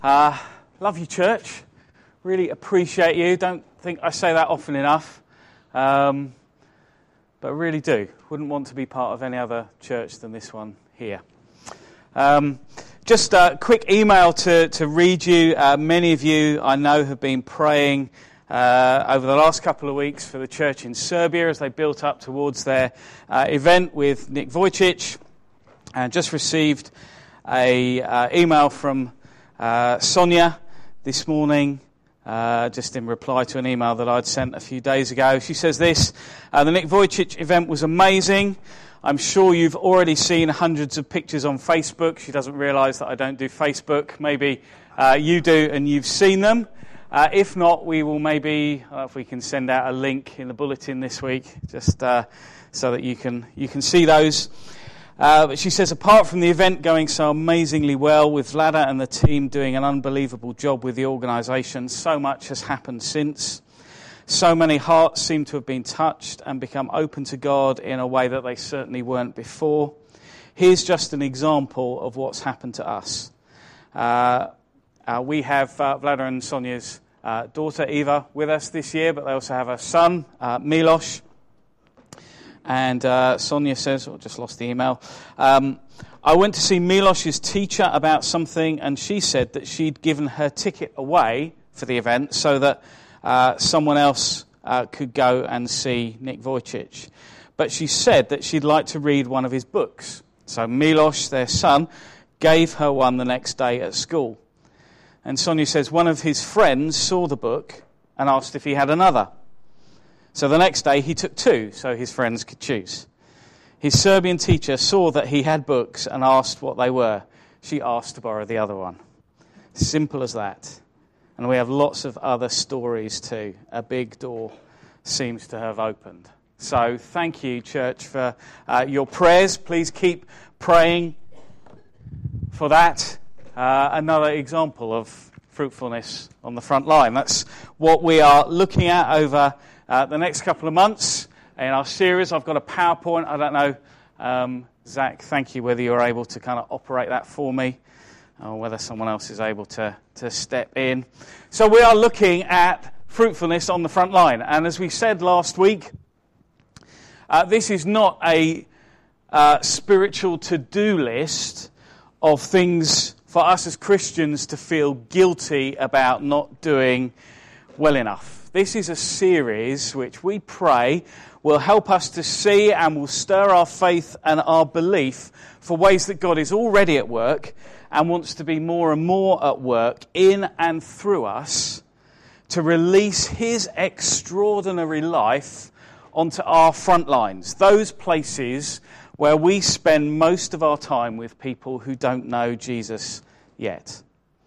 Love you, church. Really appreciate you. Don't think I say that often enough, but I really do. Wouldn't want to be part of any other church than this one here. Just a quick email to read you. Many of you, I know, have been praying over the last couple of weeks for the church in Serbia as they built up towards their event with Nick Vujicic. And just received a email from Sonia this morning, just in reply to an email that I'd sent a few days ago. She says this: the Nick Vujicic event was amazing. I'm sure you've already seen hundreds of pictures on Facebook. She doesn't realise that I don't do Facebook. Maybe you do and you've seen them. If not, we will maybe, if we can send out a link in the bulletin this week, just so that you can see those. But she says, apart from the event going so amazingly well, with Vlada and the team doing an unbelievable job with the organisation, so much has happened since. So many hearts seem to have been touched and become open to God in a way that they certainly weren't before. Here's just an example of what's happened to us. We have Vlada and Sonia's daughter Eva with us this year, but they also have a son, Milos. And Sonia says, just lost the email, I went to see Milos's teacher about something, and she said that she'd given her ticket away for the event so that someone else could go and see Nick Vujicic. But she said that she'd like to read one of his books. So Milos, their son, gave her one the next day at school. And Sonia says one of his friends saw the book and asked if he had another. So the next day he took two so his friends could choose. His Serbian teacher saw that he had books and asked what they were. She asked to borrow the other one. Simple as that. And we have lots of other stories too. A big door seems to have opened. So thank you, church, for your prayers. Please keep praying for that. Another example of fruitfulness on the front line. That's what we are looking at over the next couple of months in our series. I've got a PowerPoint. I don't know, Zach, thank you, whether you're able to kind of operate that for me or whether someone else is able to step in. So we are looking at fruitfulness on the front line. And as we said last week, this is not a spiritual to-do list of things for us as Christians to feel guilty about not doing well enough. This is a series which we pray will help us to see and will stir our faith and our belief for ways that God is already at work and wants to be more and more at work in and through us to release his extraordinary life onto our front lines, those places where we spend most of our time with people who don't know Jesus yet.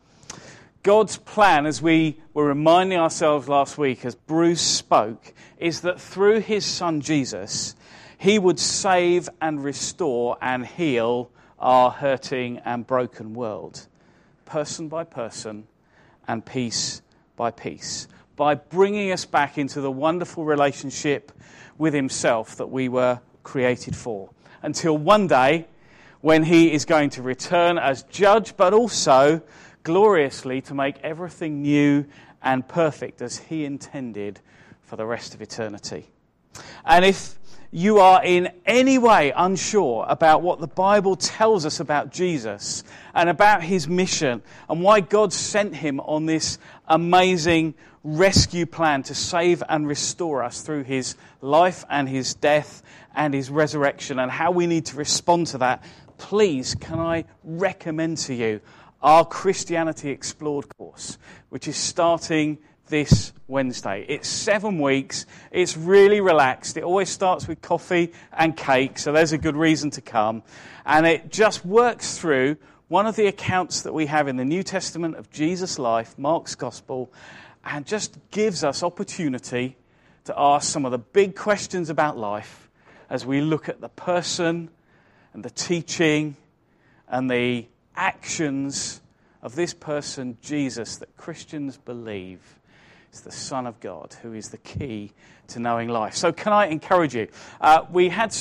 God's plan, as we were reminding ourselves last week as Bruce spoke, is that through his son Jesus, he would save and restore and heal our hurting and broken world, person by person and piece by piece, by bringing us back into the wonderful relationship with himself that we were created for. Until one day, when he is going to return as judge, but also gloriously to make everything new and perfect as he intended for the rest of eternity. And if you are in any way unsure about what the Bible tells us about Jesus and about his mission and why God sent him on this amazing rescue plan to save and restore us through his life and his death and his resurrection and how we need to respond to that, please, can I recommend to you our Christianity Explored course, which is starting this Wednesday. It's 7 weeks. It's really relaxed. It always starts with coffee and cake, so there's a good reason to come. And it just works through one of the accounts that we have in the New Testament of Jesus' life, Mark's Gospel, and just gives us opportunity to ask some of the big questions about life as we look at the person and the teaching and the actions of this person, Jesus, that Christians believe is the Son of God, who is the key to knowing life. So can I encourage you? We had some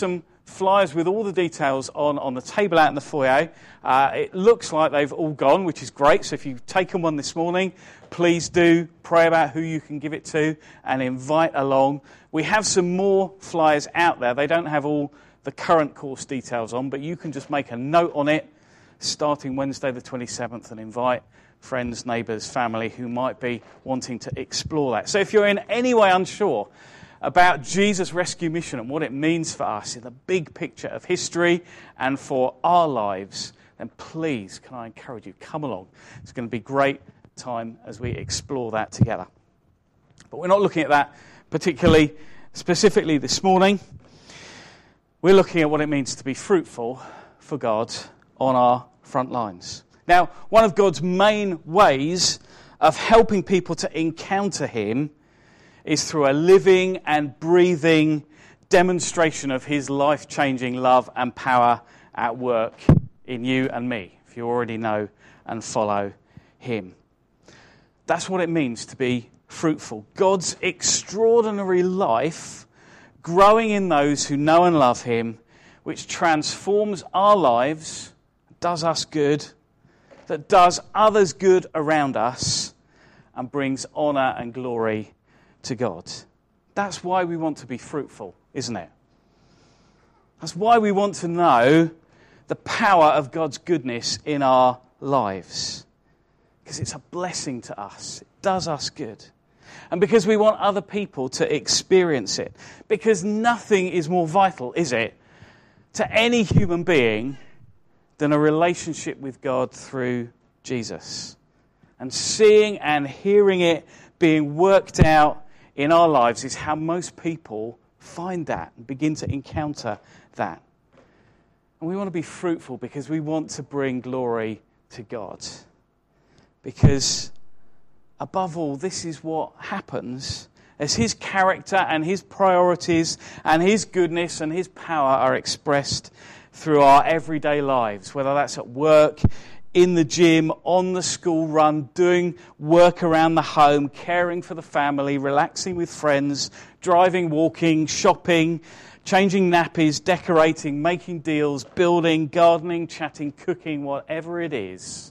flyers with all the details on the table out in the foyer. It looks like they've all gone, which is great. So if you've taken one this morning, please do pray about who you can give it to and invite along. We have some more flyers out there. They don't have all the current course details on, but you can just make a note on it starting Wednesday the 27th and invite friends, neighbours, family who might be wanting to explore that. So if you're in any way unsure about Jesus' rescue mission and what it means for us in the big picture of history and for our lives, then please, can I encourage you, come along. It's going to be a great time as we explore that together. But we're not looking at that particularly specifically this morning. We're looking at what it means to be fruitful for God on our front lines. Now, one of God's main ways of helping people to encounter him is through a living and breathing demonstration of his life-changing love and power at work in you and me, if you already know and follow him. That's what it means to be fruitful. God's extraordinary life growing in those who know and love him, which transforms our lives, does us good, that does others good around us, and brings honour and glory to God. That's why we want to be fruitful, isn't it? That's why we want to know the power of God's goodness in our lives. Because it's a blessing to us. It does us good. And because we want other people to experience it. Because nothing is more vital, is it, to any human being than a relationship with God through Jesus. And seeing and hearing it being worked out in our lives is how most people find that and begin to encounter that. And we want to be fruitful because we want to bring glory to God. Because above all, this is what happens as his character and his priorities and his goodness and his power are expressed through our everyday lives, whether that's at work, in the gym, on the school run, doing work around the home, caring for the family, relaxing with friends, driving, walking, shopping, changing nappies, decorating, making deals, building, gardening, chatting, cooking, whatever it is.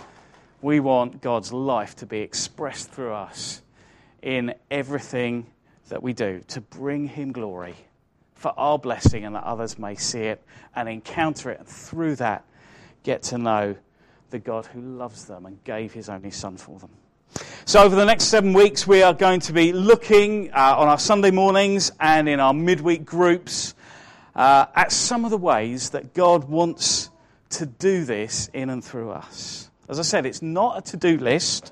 We want God's life to be expressed through us in everything that we do, to bring him glory, for our blessing, and that others may see it and encounter it, and through that get to know the God who loves them and gave his only Son for them. So over the next 7 weeks, we are going to be looking on our Sunday mornings and in our midweek groups at some of the ways that God wants to do this in and through us. As I said, it's not a to-do list.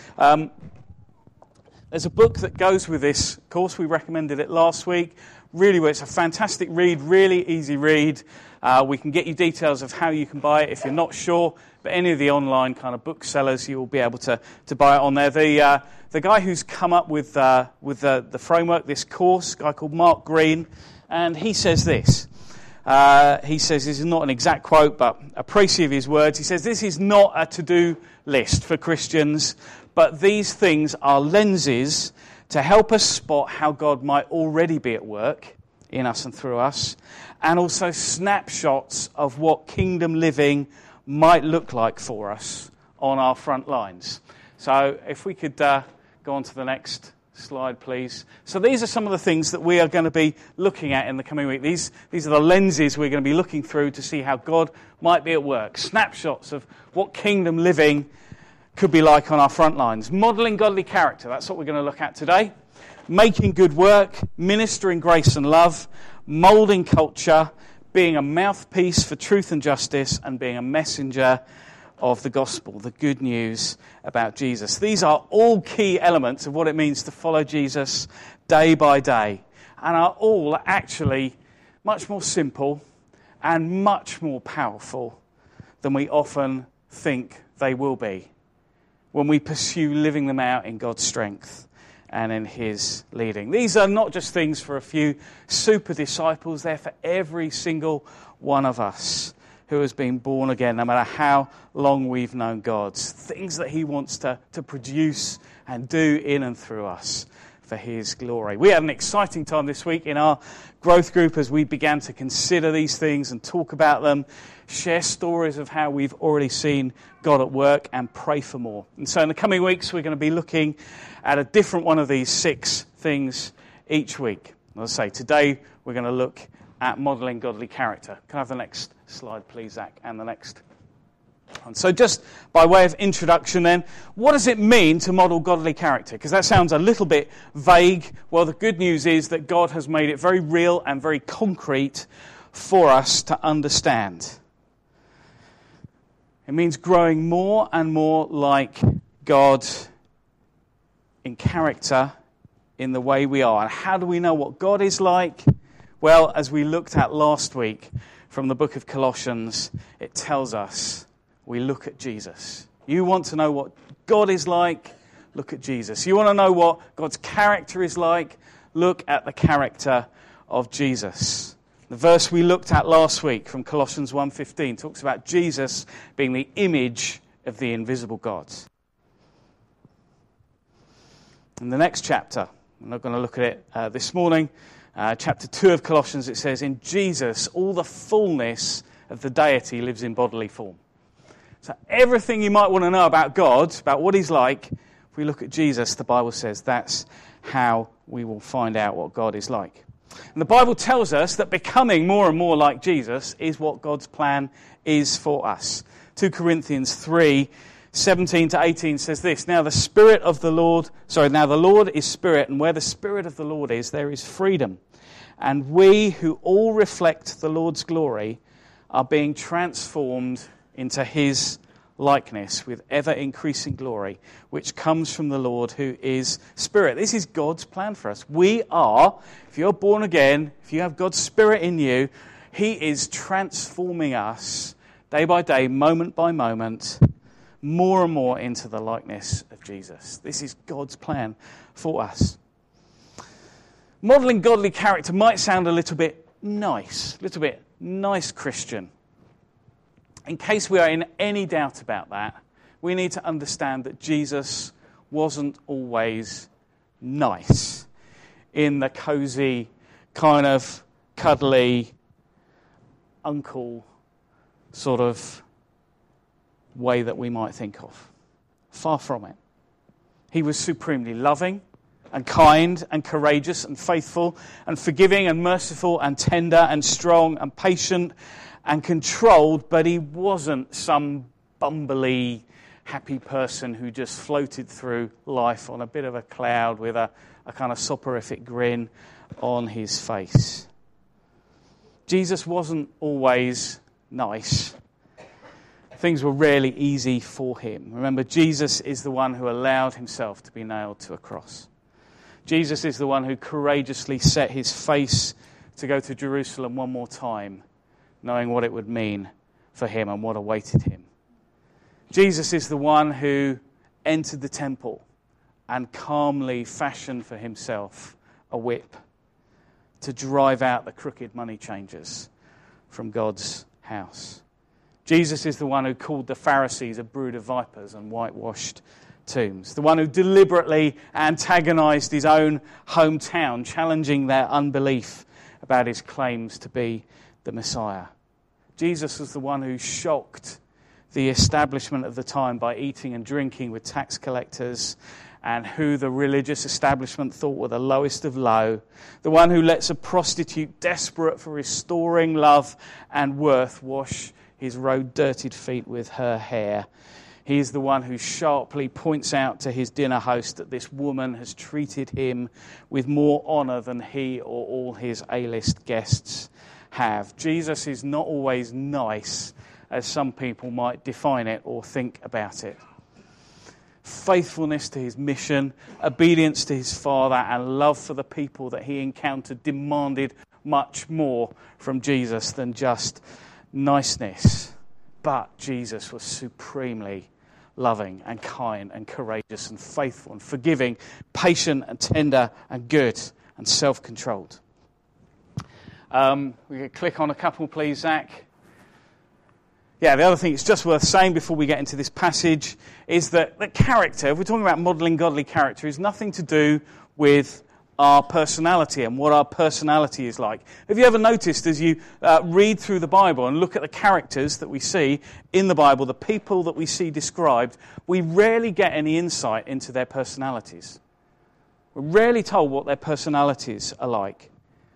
There's a book that goes with this course. We recommended it last week. Really, it's a fantastic read, really easy read. We can get you details of how you can buy it if you're not sure. But any of the online kind of booksellers, you will be able to buy it on there. The guy who's come up with the framework, this course, a guy called Mark Green, and he says this. He says, this is not an exact quote, but a précis of his words. He says, this is not a to-do list for Christians, but these things are lenses to help us spot how God might already be at work in us and through us, and also snapshots of what kingdom living might look like for us on our front lines. So if we could go on to the next slide, please. So these are some of the things that we are going to be looking at in the coming week. These are the lenses we're going to be looking through to see how God might be at work. Snapshots of what kingdom living could be like on our front lines. Modelling godly character, that's what we're going to look at today. Making good work, ministering grace and love, moulding culture, being a mouthpiece for truth and justice, and being a messenger of the gospel, the good news about Jesus. These are all key elements of what it means to follow Jesus day by day, and are all actually much more simple and much more powerful than we often think they will be when we pursue living them out in God's strength and in his leading. These are not just things for a few super disciples, they're for every single one of us who has been born again, no matter how long we've known God. Things that he wants to produce and do in and through us for for his glory. We had an exciting time this week in our growth group as we began to consider these things and talk about them, share stories of how we've already seen God at work, and pray for more. And so in the coming weeks, we're going to be looking at a different one of these 6 things each week. As I say, today we're going to look at modelling godly character. Can I have the next slide, please, Zach, and the next one? So just by way of introduction then, what does it mean to model godly character? Because that sounds a little bit vague. Well, the good news is that God has made it very real and very concrete for us to understand. It means growing more and more like God in character, in the way we are. And how do we know what God is like? Well, as we looked at last week from the book of Colossians, it tells us we look at Jesus. You want to know what God is like? Look at Jesus. You want to know what God's character is like? Look at the character of Jesus. The verse we looked at last week from Colossians 1:15 talks about Jesus being the image of the invisible God. In the next chapter, I'm not going to look at it this morning, chapter 2 of Colossians, it says, in Jesus, all the fullness of the deity lives in bodily form. So everything you might want to know about God, about what he's like, if we look at Jesus, the Bible says that's how we will find out what God is like. And the Bible tells us that becoming more and more like Jesus is what God's plan is for us. 2 Corinthians 3:17-18 says this, Now the Lord is Spirit, and where the Spirit of the Lord is, there is freedom. And we who all reflect the Lord's glory are being transformed into his likeness with ever-increasing glory, which comes from the Lord who is Spirit. This is God's plan for us. We are, if you're born again, if you have God's Spirit in you, he is transforming us day by day, moment by moment, more and more into the likeness of Jesus. This is God's plan for us. Modelling godly character might sound a little bit nice Christian. In case we are in any doubt about that, we need to understand that Jesus wasn't always nice in the cosy, kind of cuddly, uncle sort of way that we might think of. Far from it. He was supremely loving and kind and courageous and faithful and forgiving and merciful and tender and strong and patient and controlled, but he wasn't some bumbly, happy person who just floated through life on a bit of a cloud with a kind of soporific grin on his face. Jesus wasn't always nice. Things were rarely easy for him. Remember, Jesus is the one who allowed himself to be nailed to a cross. Jesus is the one who courageously set his face to go to Jerusalem one more time, knowing what it would mean for him and what awaited him. Jesus is the one who entered the temple and calmly fashioned for himself a whip to drive out the crooked money changers from God's house. Jesus is the one who called the Pharisees a brood of vipers and whitewashed tombs. The one who deliberately antagonized his own hometown, challenging their unbelief about his claims to be the Messiah. Jesus was the one who shocked the establishment of the time by eating and drinking with tax collectors and who the religious establishment thought were the lowest of low. The one who lets a prostitute desperate for restoring love and worth wash his road-dirtied feet with her hair. He is the one who sharply points out to his dinner host that this woman has treated him with more honor than he or all his A-list guests have. Jesus is not always nice, as some people might define it or think about it. Faithfulness to his mission, obedience to his Father, and love for the people that he encountered demanded much more from Jesus than just niceness. But Jesus was supremely loving and kind and courageous and faithful and forgiving, patient and tender and good and self-controlled. We could click on a couple, please, Zach. the other thing it's just worth saying before we get into this passage is that the character, if we're talking about modelling godly character, is nothing to do with our personality and what our personality is like. Have you ever noticed as you read through the Bible and look at the characters that we see in the Bible, the people that we see described, we rarely get any insight into their personalities. We're rarely told what their personalities are like.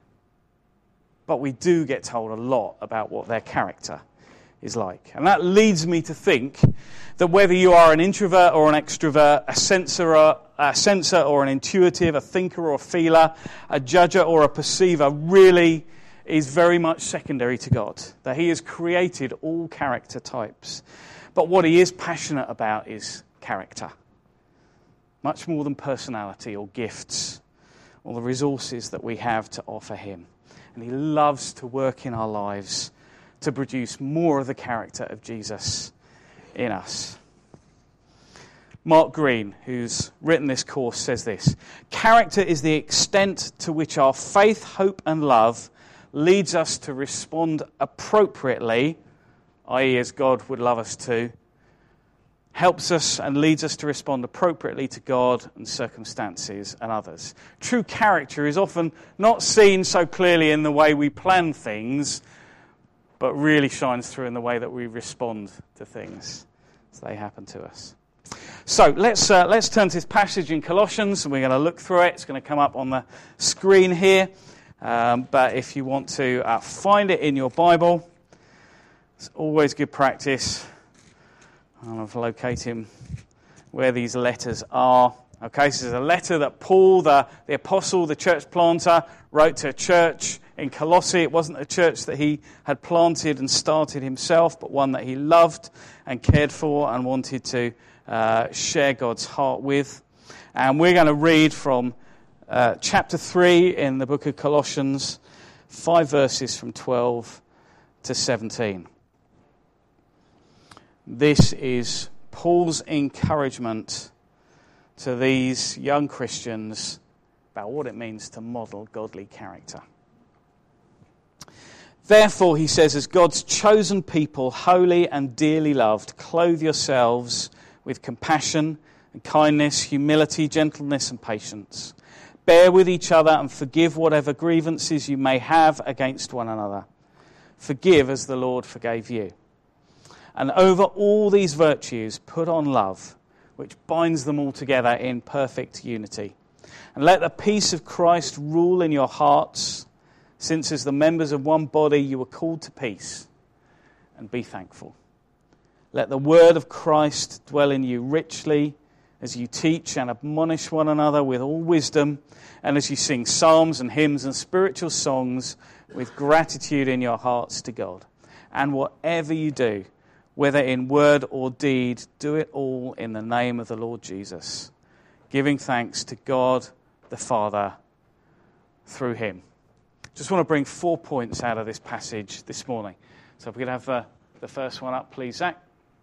But we do get told a lot about what their character is like. And that leads me to think that whether you are an introvert or an extrovert, a sensor or an intuitive, a thinker or a feeler, a judger or a perceiver, really is very much secondary to God. That he has created all character types. But what he is passionate about is character. Much more than personality or gifts or the resources that we have to offer him. And he loves to work in our lives to produce more of the character of Jesus in us. Mark Green, who's written this course, says this: character is the extent to which our faith, hope and love leads us to respond appropriately, i.e. as God would love us to, helps us and leads us to respond appropriately to God and circumstances and others. True character is often not seen so clearly in the way we plan things, but really shines through in the way that we respond to things as they happen to us. So let's turn to this passage in Colossians, and we're going to look through it. It's going to come up on the screen here. But if you want to find it in your Bible, it's always good practice. I'll locate him where these letters are. Okay, this is a letter that Paul, the apostle, the church planter, wrote to a church in Colossae. It wasn't a church that he had planted and started himself, but one that he loved and cared for and wanted to share God's heart with. And we're going to read from chapter 3 in the book of Colossians, 5 verses from 12 to 17. This is Paul's encouragement to these young Christians about what it means to model godly character. Therefore, he says, as God's chosen people, holy and dearly loved, clothe yourselves with compassion and kindness, humility, gentleness and patience. Bear with each other and forgive whatever grievances you may have against one another. Forgive as the Lord forgave you. And over all these virtues, put on love, which binds them all together in perfect unity. And let the peace of Christ rule in your hearts, since as the members of one body you were called to peace, and be thankful. Let the word of Christ dwell in you richly as you teach and admonish one another with all wisdom, and as you sing psalms and hymns and spiritual songs with gratitude in your hearts to God. And whatever you do, whether in word or deed, do it all in the name of the Lord Jesus, giving thanks to God the Father through him. Just want to bring 4 points out of this passage this morning. So if we could have the first one up, please, Zach.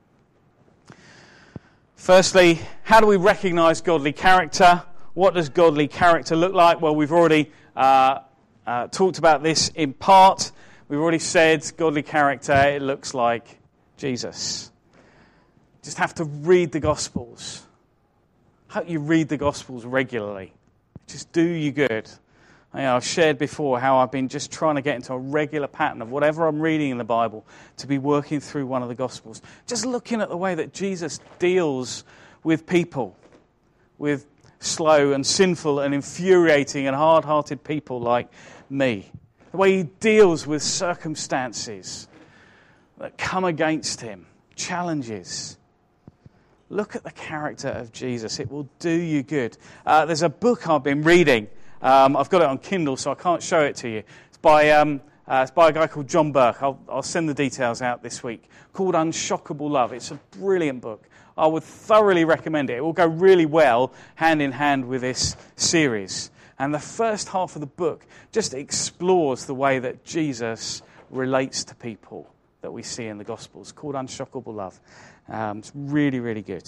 Firstly, how do we recognise godly character? What does godly character look like? Well, we've already talked about this in part. We've already said godly character, it looks like Jesus. Just have to read the Gospels. I hope you read the Gospels regularly. Just do you good. I've shared before how I've been just trying to get into a regular pattern of whatever I'm reading in the Bible to be working through one of the Gospels. Just looking at the way that Jesus deals with people, with slow and sinful and infuriating and hard-hearted people like me. The way he deals with circumstances that come against him, challenges. Look at the character of Jesus. It will do you good. There's a book I've been reading. I've got it on Kindle, so I can't show it to you. It's by a guy called John Burke. I'll send the details out this week. Called Unshockable Love. It's a brilliant book. I would thoroughly recommend it. It will go really well hand in hand with this series. And the first half of the book just explores the way that Jesus relates to people that we see in the Gospels, called Unshockable Love. It's really, really good.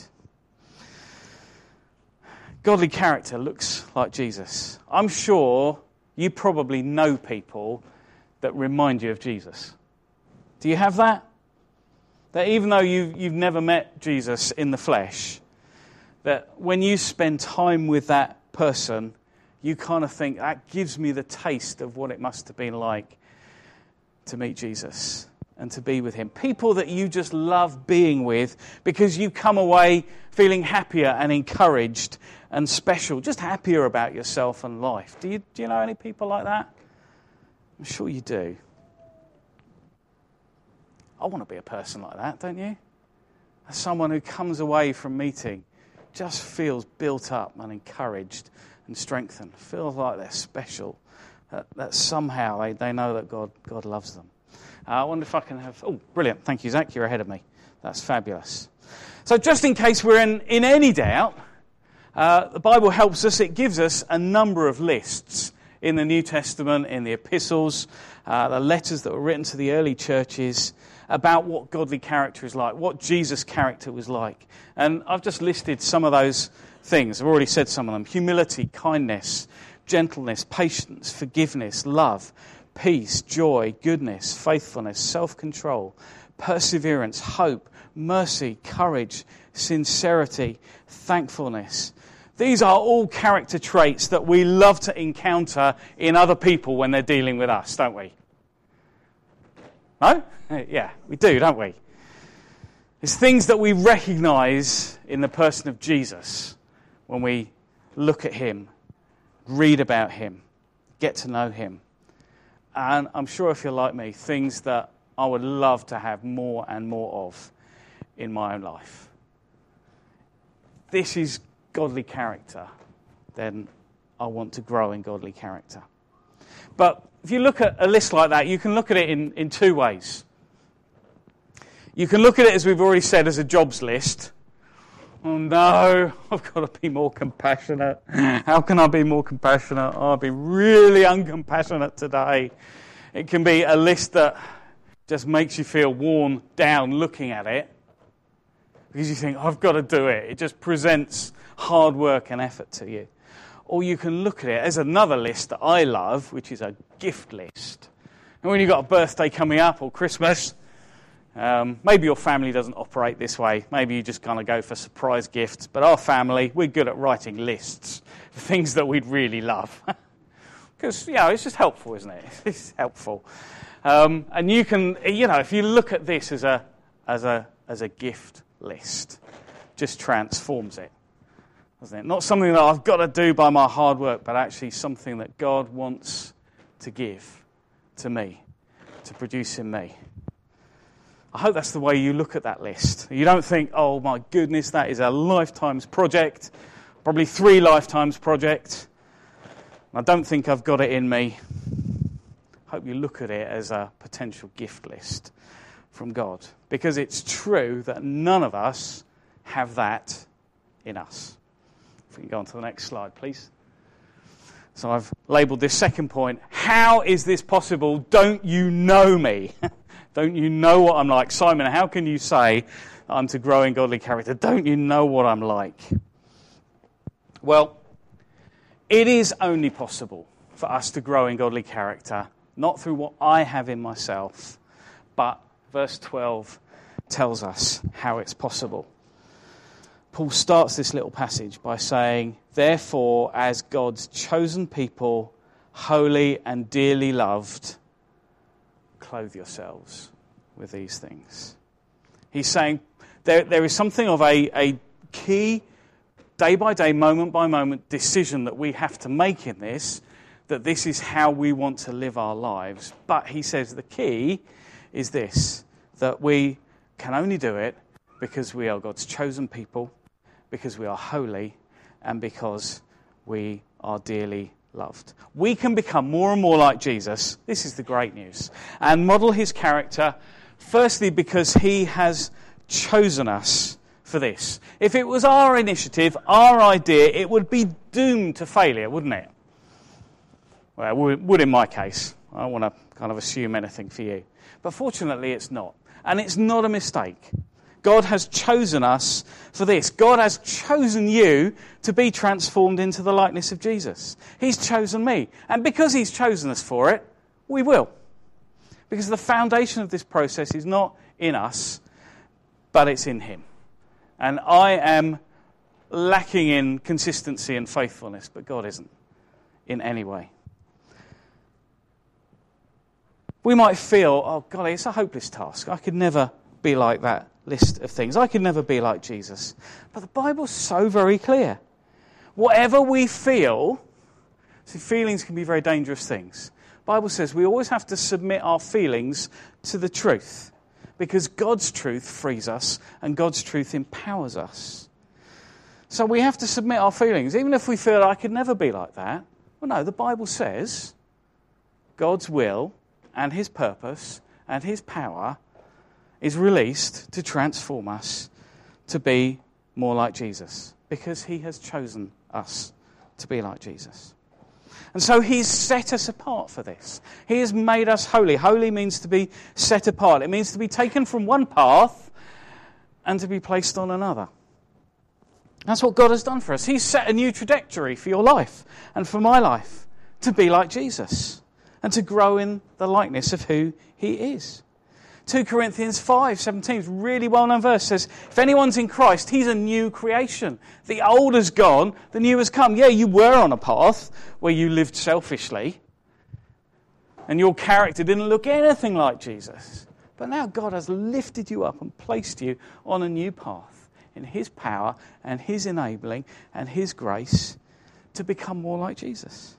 Godly character looks like Jesus. I'm sure you probably know people that remind you of Jesus. Do you have that? That even though you've never met Jesus in the flesh, that when you spend time with that person, you kind of think, that gives me the taste of what it must have been like to meet Jesus and to be with him. People that you just love being with because you come away feeling happier and encouraged and special, just happier about yourself and life. Do you know any people like that? I'm sure you do. I want to be a person like that, don't you? As someone who comes away from meeting just feels built up and encouraged and strengthened, feels like they're special, that somehow they know that God loves them. I wonder if I can have... Oh, brilliant. Thank you, Zach. You're ahead of me. That's fabulous. So just in case we're in any doubt, the Bible helps us. It gives us a number of lists in the New Testament, in the epistles, the letters that were written to the early churches about what godly character is like, what Jesus' character was like. And I've just listed some of those things. I've already said some of them. Humility, kindness, gentleness, patience, forgiveness, love, peace, joy, goodness, faithfulness, self-control, perseverance, hope, mercy, courage, sincerity, thankfulness. These are all character traits that we love to encounter in other people when they're dealing with us, don't we? No? Yeah, we do, don't we? It's things that we recognise in the person of Jesus when we look at him, read about him, get to know him. And I'm sure if you're like me, things that I would love to have more and more of in my own life. This is godly character, then I want to grow in godly character. But if you look at a list like that, you can look at it in two ways. You can look at it, as we've already said, as a jobs list. Oh no, I've got to be more compassionate. How can I be more compassionate? Oh, I've been really uncompassionate today. It can be a list that just makes you feel worn down looking at it because you think, I've got to do it. It just presents hard work and effort to you. Or you can look at it as another list that I love, which is a gift list. And when you've got a birthday coming up or Christmas, maybe your family doesn't operate this way. Maybe you just kind of go for surprise gifts. But our family, we're good at writing lists for things that we'd really love. Because, it's just helpful, isn't it? It's helpful. And you can, if you look at this as a gift list, just transforms it, doesn't it? Not something that I've got to do by my hard work, but actually something that God wants to give to me, to produce in me. I hope that's the way you look at that list. You don't think, oh my goodness, that is a lifetime's project, probably 3 lifetimes project. I don't think I've got it in me. I hope you look at it as a potential gift list from God. Because it's true that none of us have that in us. If we can go on to the next slide, please. So I've labelled this second point, how is this possible? Don't you know me? Don't you know what I'm like? Simon, how can you say I'm to grow in godly character? Don't you know what I'm like? Well, it is only possible for us to grow in godly character, not through what I have in myself, but verse 12 tells us how it's possible. Paul starts this little passage by saying, therefore, as God's chosen people, holy and dearly loved, clothe yourselves with these things. He's saying there is something of a key, day-by-day, moment-by-moment decision that we have to make in this, that this is how we want to live our lives. But he says the key is this, that we can only do it because we are God's chosen people, because we are holy, and because we are dearly loved. We can become more and more like Jesus, this is the great news, and model his character, firstly because he has chosen us for this. If it was our initiative, our idea, it would be doomed to failure, wouldn't it? Well, it would in my case. I don't want to kind of assume anything for you. But fortunately it's not. And it's not a mistake. God has chosen us for this. God has chosen you to be transformed into the likeness of Jesus. He's chosen me. And because he's chosen us for it, we will. Because the foundation of this process is not in us, but it's in him. And I am lacking in consistency and faithfulness, but God isn't in any way. We might feel, oh golly, it's a hopeless task. I could never be like that list of things. I could never be like Jesus. But the Bible's so very clear. Whatever we feel, see, feelings can be very dangerous things. The Bible says we always have to submit our feelings to the truth, because God's truth frees us and God's truth empowers us. So we have to submit our feelings, even if we feel I could never be like that. Well, no, the Bible says God's will and his purpose and his power is released to transform us to be more like Jesus, because he has chosen us to be like Jesus. And so he's set us apart for this. He has made us holy. Holy means to be set apart. It means to be taken from one path and to be placed on another. That's what God has done for us. He's set a new trajectory for your life and for my life, to be like Jesus and to grow in the likeness of who he is. 2 Corinthians 5:17 is a really well-known verse. Says, if anyone's in Christ, he's a new creation. The old has gone, the new has come. Yeah, you were on a path where you lived selfishly and your character didn't look anything like Jesus. But now God has lifted you up and placed you on a new path in his power and his enabling and his grace to become more like Jesus.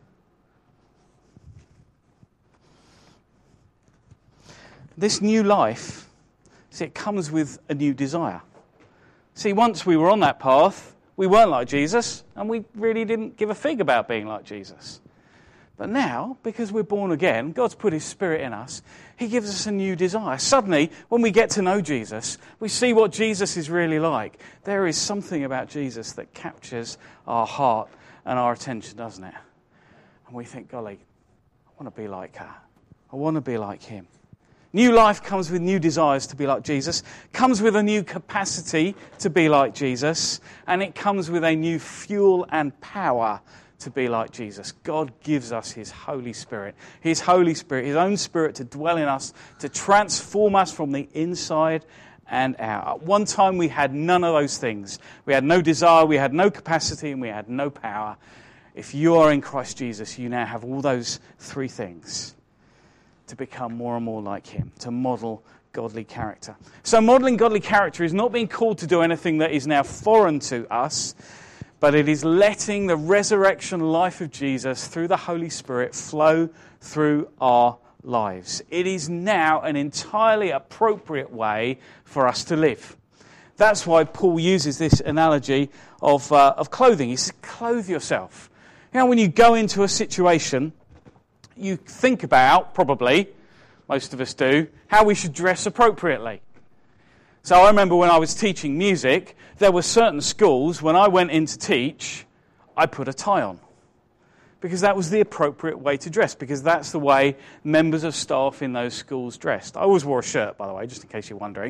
This new life, see, it comes with a new desire. See, once we were on that path, we weren't like Jesus, and we really didn't give a fig about being like Jesus. But now, because we're born again, God's put his Spirit in us, he gives us a new desire. Suddenly, when we get to know Jesus, we see what Jesus is really like. There is something about Jesus that captures our heart and our attention, doesn't it? And we think, golly, I want to be like her. I want to be like him. New life comes with new desires to be like Jesus, comes with a new capacity to be like Jesus, and it comes with a new fuel and power to be like Jesus. God gives us his Holy Spirit, his own Spirit to dwell in us, to transform us from the inside and out. At one time we had none of those things. We had no desire, we had no capacity, and we had no power. If you are in Christ Jesus, you now have all those three things to become more and more like him, to model godly character. So modeling godly character is not being called to do anything that is now foreign to us, but it is letting the resurrection life of Jesus through the Holy Spirit flow through our lives. It is now an entirely appropriate way for us to live. That's why Paul uses this analogy of clothing. He says, clothe yourself. You know, when you go into a situation, you think about, probably, most of us do, how we should dress appropriately. So I remember when I was teaching music, there were certain schools, when I went in to teach, I put a tie on. Because that was the appropriate way to dress, because that's the way members of staff in those schools dressed. I always wore a shirt, by the way, just in case you're wondering.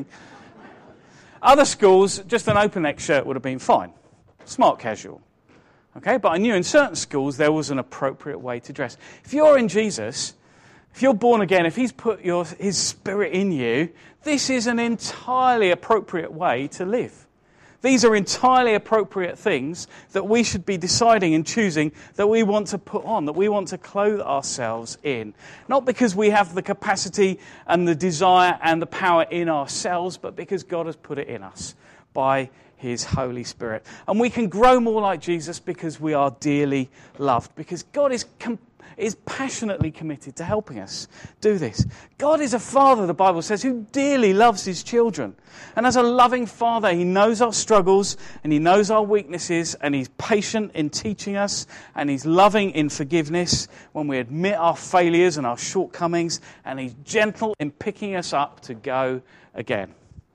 Other schools, just an open neck shirt would have been fine. Smart casual. Okay, but I knew in certain schools there was an appropriate way to dress. If you're in Jesus, if you're born again, if he's put his Spirit in you, this is an entirely appropriate way to live. These are entirely appropriate things that we should be deciding and choosing that we want to put on, that we want to clothe ourselves in. Not because we have the capacity and the desire and the power in ourselves, but because God has put it in us by his Holy Spirit. And we can grow more like Jesus because we are dearly loved, because God is passionately committed to helping us do this. God is a father, the Bible says, who dearly loves his children. And as a loving father, he knows our struggles and he knows our weaknesses, and he's patient in teaching us, and he's loving in forgiveness when we admit our failures and our shortcomings, and he's gentle in picking us up to go again.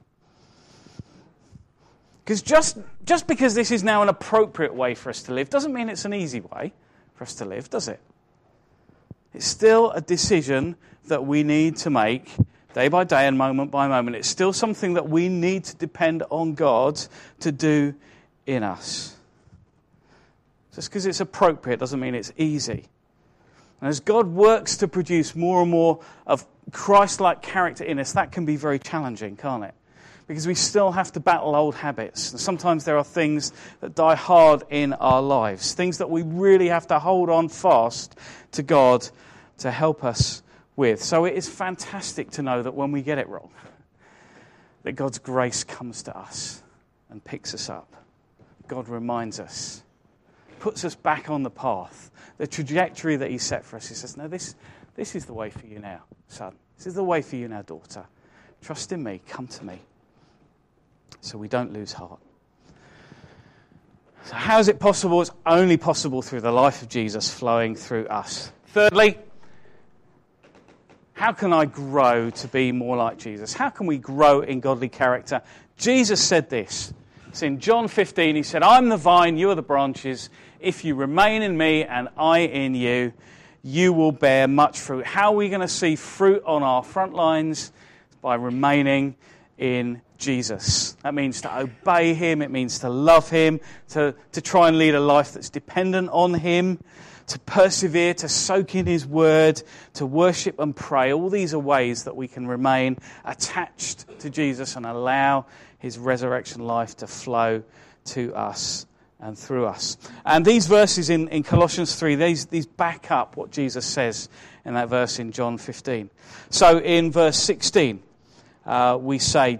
Because just because this is now an appropriate way for us to live doesn't mean it's an easy way for us to live, does it? It's still a decision that we need to make day by day and moment by moment. It's still something that we need to depend on God to do in us. Just because it's appropriate doesn't mean it's easy. And as God works to produce more and more of Christ-like character in us, that can be very challenging, can't it? because we still have to battle old habits. And sometimes there are things that die hard in our lives, things that we really have to hold on fast to God to help us with. So it is fantastic to know that when we get it wrong, that God's grace comes to us and picks us up. God reminds us, puts us back on the path, the trajectory that he set for us. He says, no, this is the way for you now, son. This is the way for you now, daughter. Trust in me, come to me. So we don't lose heart. So how is it possible? It's only possible through the life of Jesus flowing through us. Thirdly, how can I grow to be more like Jesus? How can we grow in godly character? Jesus said this. It's in John 15. He said, I'm the vine, you are the branches. If you remain in me and I in you, you will bear much fruit. How are we going to see fruit on our front lines? By remaining in Jesus. That means to obey him. It means to love him, to try and lead a life that's dependent on him, to persevere, to soak in his word, to worship and pray. All these are ways that we can remain attached to Jesus and allow his resurrection life to flow to us and through us. And these verses in Colossians 3, these back up what Jesus says in that verse in John 15. So in verse 16, we say,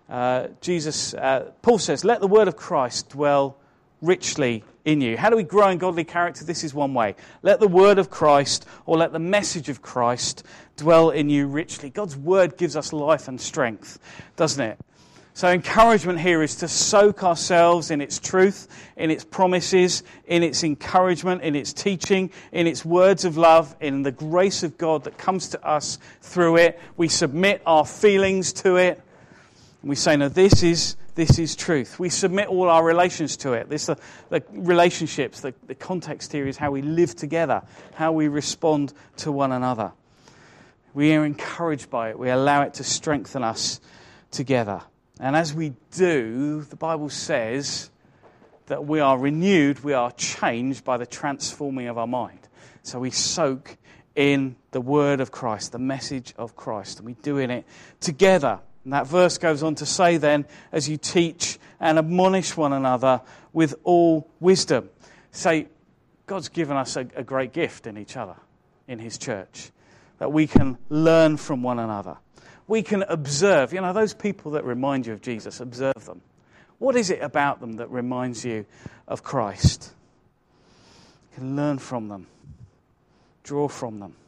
Paul says, let the word of Christ dwell richly in you. How do we grow in godly character? This is one way. Let the word of Christ, or let the message of Christ, dwell in you richly. God's word gives us life and strength, doesn't it? So encouragement here is to soak ourselves in its truth, in its promises, in its encouragement, in its teaching, in its words of love, in the grace of God that comes to us through it. We submit our feelings to it. And we say, no, this is truth. We submit all our relations to it. The relationships, the context here is how we live together, how we respond to one another. We are encouraged by it. We allow it to strengthen us together. And as we do, the Bible says that we are renewed, we are changed by the transforming of our mind. So we soak in the word of Christ, the message of Christ, and we do in it together. And that verse goes on to say then, as you teach and admonish one another with all wisdom. Say, God's given us a great gift in each other, in his church, that we can learn from one another. We can observe, those people that remind you of Jesus, observe them. What is it about them that reminds you of Christ? You can learn from them, draw from them.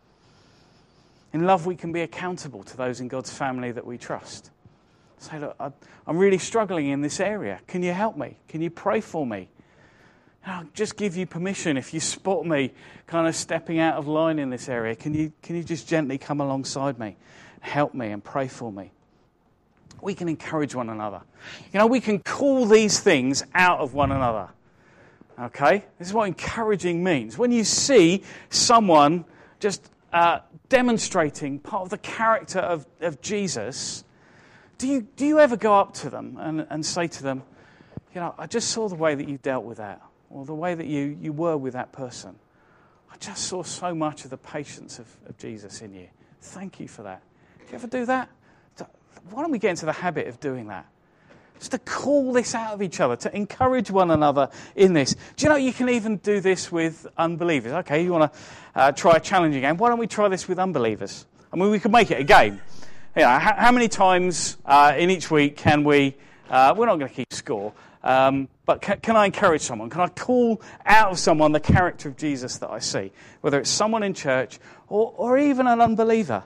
In love, we can be accountable to those in God's family that we trust. Say, look, I'm really struggling in this area. Can you help me? Can you pray for me? I'll just give you permission if you spot me kind of stepping out of line in this area. Can you just gently come alongside me? Help me and pray for me. We can encourage one another. We can call these things out of one another. Okay? This is what encouraging means. When you see someone just demonstrating part of the character of Jesus, do you ever go up to them and say to them, I just saw the way that you dealt with that, or the way that you were with that person. I just saw so much of the patience of Jesus in you. Thank you for that. Do you ever do that? Why don't we get into the habit of doing that? Just to call this out of each other, to encourage one another in this. Do you know you can even do this with unbelievers? Okay, you want to try a challenging game. Why don't we try this with unbelievers? I mean, we could make it a game. How many times in each week can we, we're not going to keep score, but can I encourage someone? Can I call out of someone the character of Jesus that I see? Whether it's someone in church or even an unbeliever.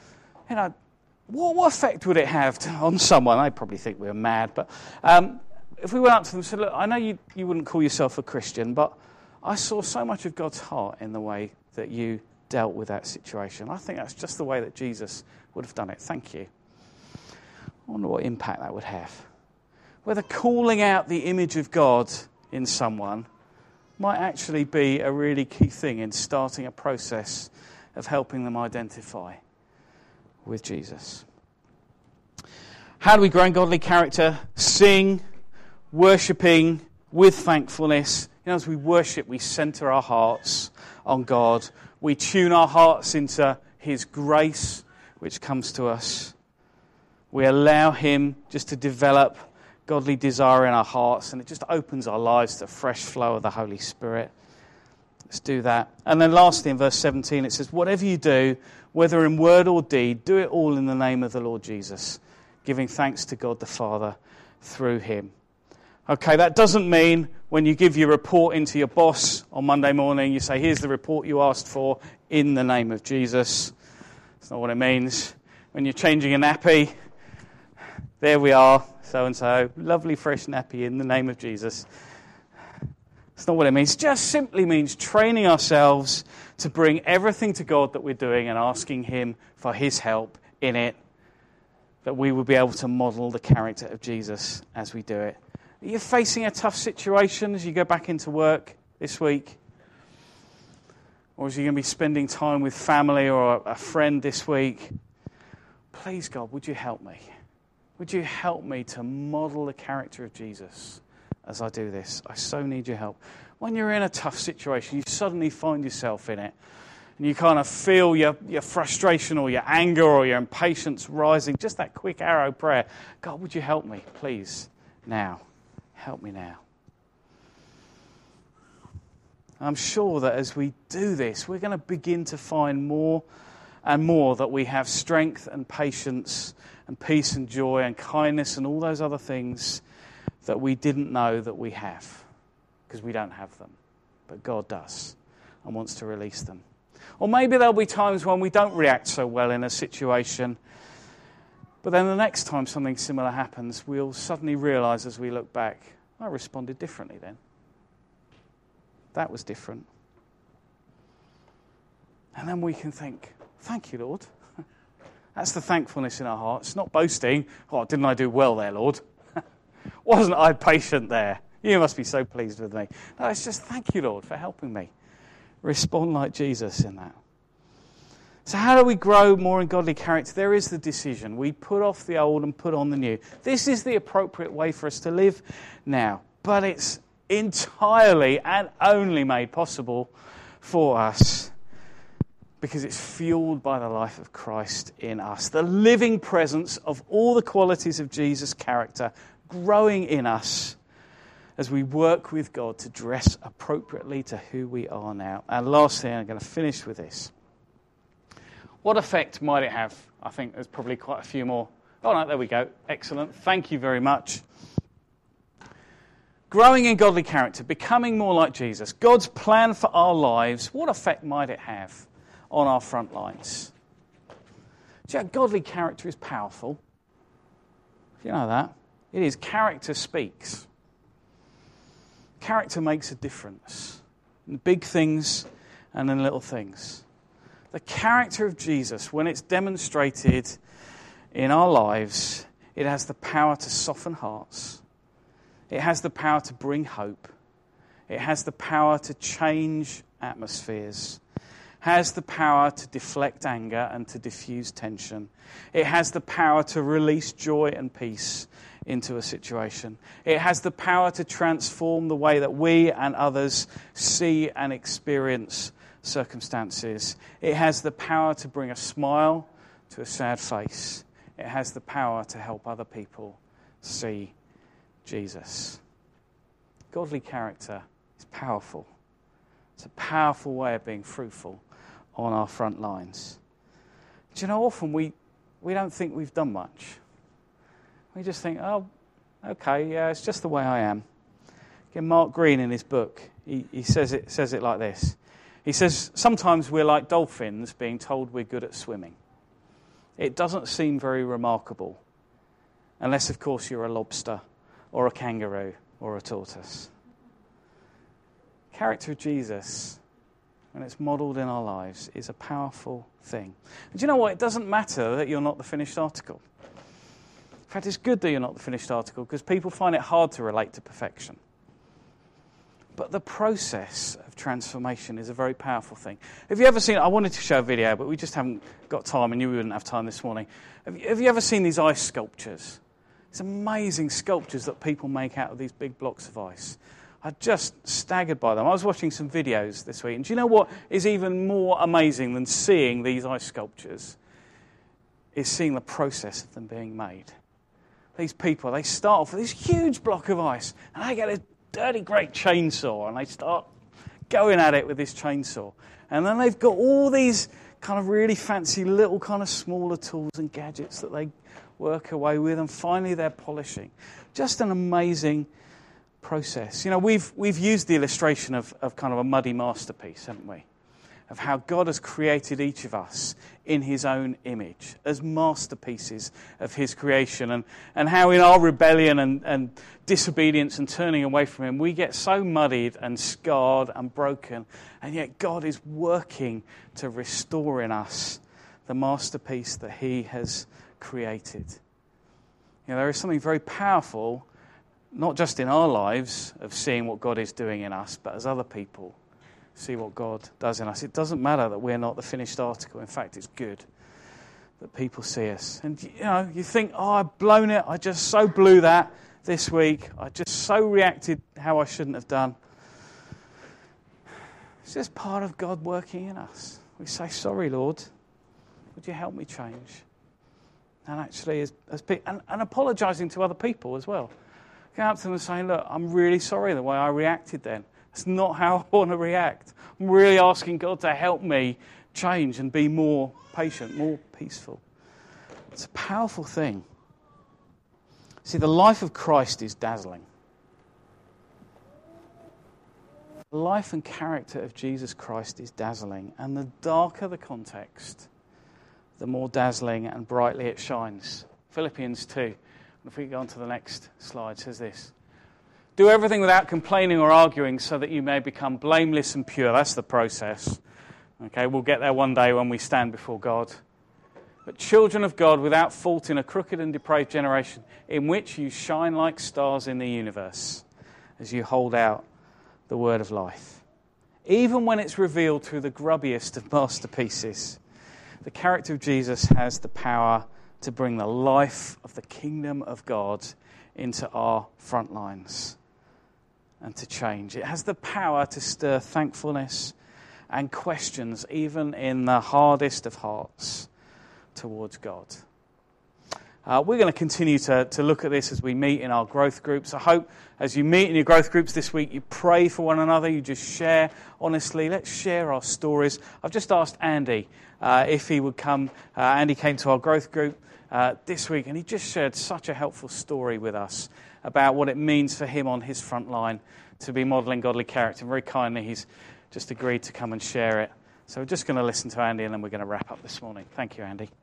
What effect would it have on someone? I probably think we're mad, but if we went up to them and said, look, I know you wouldn't call yourself a Christian, but I saw so much of God's heart in the way that you dealt with that situation. I think that's just the way that Jesus would have done it. Thank you. I wonder what impact that would have. Whether calling out the image of God in someone might actually be a really key thing in starting a process of helping them identify with Jesus. How do we grow in godly character? Sing, worshipping with thankfulness. As we worship, we center our hearts on God. We tune our hearts into his grace, which comes to us. We allow him just to develop godly desire in our hearts, and it just opens our lives to a fresh flow of the Holy Spirit. Let's do that. And then lastly, in verse 17, it says, whatever you do, whether in word or deed, do it all in the name of the Lord Jesus, giving thanks to God the Father through him. Okay, that doesn't mean when you give your report into your boss on Monday morning, you say, here's the report you asked for in the name of Jesus. That's not what it means. When you're changing a nappy, there we are, so-and-so, lovely fresh nappy in the name of Jesus. That's not what it means. It just simply means training ourselves to bring everything to God that we're doing and asking him for his help in it, that we will be able to model the character of Jesus as we do it. Are you facing a tough situation as you go back into work this week? Or is you going to be spending time with family or a friend this week? Please, God, would you help me? Would you help me to model the character of Jesus as I do this? I so need your help. When you're in a tough situation, you suddenly find yourself in it, and you kind of feel your frustration or your anger or your impatience rising, just that quick arrow prayer. God, would you help me, please, now? Help me now. I'm sure that as we do this, we're going to begin to find more and more that we have strength and patience and peace and joy and kindness and all those other things that we didn't know that we have, because we don't have them. But God does and wants to release them. Or maybe there'll be times when we don't react so well in a situation, but then the next time something similar happens, we'll suddenly realize as we look back, I responded differently then. That was different. And then we can think, thank you, Lord. That's the thankfulness in our hearts, not boasting. Oh, didn't I do well there, Lord? Wasn't I patient there? You must be so pleased with me. No, it's just thank you, Lord, for helping me. Respond like Jesus in that. So how do we grow more in godly character? There is the decision. We put off the old and put on the new. This is the appropriate way for us to live now. But it's entirely and only made possible for us because it's fueled by the life of Christ in us. The living presence of all the qualities of Jesus' character growing in us as we work with God to dress appropriately to who we are now. And lastly, I'm going to finish with this. What effect might it have? I think there's probably quite a few more. Oh, no, there we go. Excellent. Thank you very much. Growing in godly character, becoming more like Jesus, God's plan for our lives, what effect might it have on our front lines? Do you know, godly character is powerful. You know that. It is. Character speaks. Character makes a difference in big things and in little things. The character of Jesus, when it's demonstrated in our lives, it has the power to soften hearts. It has the power to bring hope. It has the power to change atmospheres. It has the power to deflect anger and to diffuse tension. It has the power to release joy and peace into a situation. It has the power to transform the way that we and others see and experience circumstances. It has the power to bring a smile to a sad face. It has the power to help other people see Jesus. Godly character is powerful. It's a powerful way of being fruitful on our front lines. Do you know, often we don't think we've done much. We just think, oh, okay, yeah, it's just the way I am. Again, Mark Green in his book, he says it like this. He says, sometimes we're like dolphins being told we're good at swimming. It doesn't seem very remarkable, unless, of course, you're a lobster or a kangaroo or a tortoise. Character of Jesus, when it's modelled in our lives, is a powerful thing. And do you know what? It doesn't matter that you're not the finished article. In fact, it's good that you're not the finished article because people find it hard to relate to perfection. But the process of transformation is a very powerful thing. Have you ever seen, I wanted to show a video, but we just haven't got time and you wouldn't have time this morning. Have you ever seen these ice sculptures? It's amazing sculptures that people make out of these big blocks of ice. I'm just staggered by them. I was watching some videos this week, and do you know what is even more amazing than seeing these ice sculptures? is seeing the process of them being made. These people, they start off with this huge block of ice, and they get a dirty, great chainsaw, and they start going at it with this chainsaw. And then they've got all these kind of really fancy little kind of smaller tools and gadgets that they work away with, and finally they're polishing. Just an amazing process. You know, we've used the illustration of kind of a muddy masterpiece, haven't we? Of how God has created each of us in his own image as masterpieces of his creation, and how in our rebellion and disobedience and turning away from him, we get so muddied and scarred and broken, and yet God is working to restore in us the masterpiece that he has created. You know, there is something very powerful, not just in our lives, of seeing what God is doing in us, but as other people see what God does in us. It doesn't matter that we're not the finished article. In fact, it's good that people see us. And, you know, you think, I've blown it. I just so blew that this week. I just so reacted how I shouldn't have done. It's just part of God working in us. We say, sorry, Lord. Would you help me change? And actually, and apologising to other people as well. Going up to them and saying, look, I'm really sorry the way I reacted then. That's not how I want to react. I'm really asking God to help me change and be more patient, more peaceful. It's a powerful thing. See, the life of Christ is dazzling. The life and character of Jesus Christ is dazzling. And the darker the context, the more dazzling and brightly it shines. Philippians 2. If we go on to the next slide, says this. Do everything without complaining or arguing so that you may become blameless and pure. That's the process. Okay, we'll get there one day when we stand before God. But children of God without fault in a crooked and depraved generation in which you shine like stars in the universe as you hold out the word of life. Even when it's revealed through the grubbiest of masterpieces, the character of Jesus has the power to bring the life of the kingdom of God into our front lines and to change. It has the power to stir thankfulness and questions, even in the hardest of hearts, towards God. We're going to continue to look at this as we meet in our growth groups. I hope as you meet in your growth groups this week, you pray for one another, you just share honestly. Let's share our stories. I've just asked Andy if he would come. Andy came to our growth group this week, and he just shared such a helpful story with us about what it means for him on his front line to be modelling godly character. And very kindly, he's just agreed to come and share it. So we're just going to listen to Andy, and then we're going to wrap up this morning. Thank you, Andy.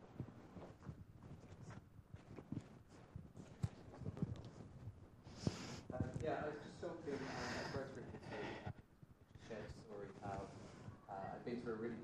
I was just talking at growth group this week, shared a story how I've been through a really